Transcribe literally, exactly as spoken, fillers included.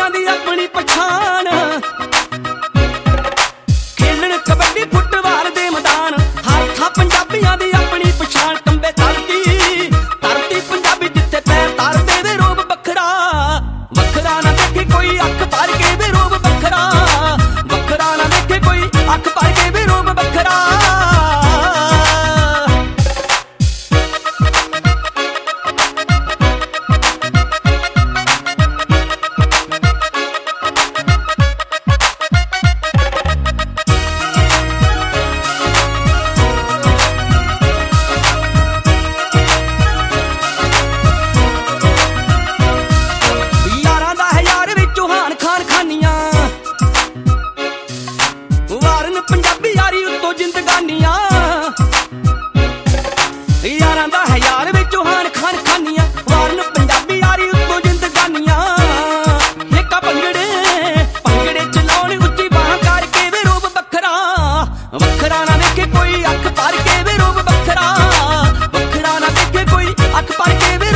ਪੰਜਾਬੀਆਂ ਦੀ ਆਪਣੀ ਪਛਾਣ ਖੇਲਣ ਕਬੱਡੀ ਫੁੱਟਬਾਲ ਦੇ ਮੈਦਾਨ ਹਰ ਥਾਂ ਪੰਜਾਬੀਆਂ ਦੀ ਆਪਣੀ ਪਛਾਣ ਕੰਬੇ ਧਰਤੀ ਧਰਤੀ ਪੰਜਾਬੀ ਜਿੱਥੇ ਪੈਰ ਧਰਦੇ ਵੇ ਰੂਪ ਵੱਖਰਾ ਵੱਖਰਾ ਨਾ ਦੇਖੇ ਕੋਈ ਅੱਖ ਭਰ ਕੇ ਵੇ ਰੂਪ ਵੱਖਰਾ ਵੱਖਰਾ ਨਾ ਦੇਖੇ ਕੋਈ ਅੱਖ ਭਰ ਕੇ ਵੇ ਰੂਪ ਵੱਖਰਾ ਵਾਰਨ ਪੰਜਾਬੀ ਯਾਰੀ ਉੱਤੋਂ ਜ਼ਿੰਦਗਾਨੀਆਂ ਯਾਰਾਂ ਦਾ ਹੈ ਯਾਰ ਵਿੱਚੋਂ ਹਾਨ ਖਾਨ ਖਾਨੀਆਂ ਵਾਰਨ ਪੰਜਾਬੀ ਯਾਰੀ ਉੱਤੋਂ ਜ਼ਿੰਦਗਾਨੀਆਂ ਏਕਾ ਭੰਗੜੇ ਭੰਗੜੇ ਚਲਾਉਣ ਉੱਚੀ ਬਾਹਾਂ ਕਰਕੇ ਵੇ ਰੂਪ ਵੱਖਰਾ ਵੱਖਰਾ ਨਾ ਦੇਖੇ ਕੋਈ ਅੱਖ ਭਰ ਕੇ ਵੇ ਰੂਪ ਵੱਖਰਾ ਵੱਖਰਾ ਨਾ ਦੇਖੇ ਕੋਈ ਅੱਖ ਭਰ ਕੇ ਵੇ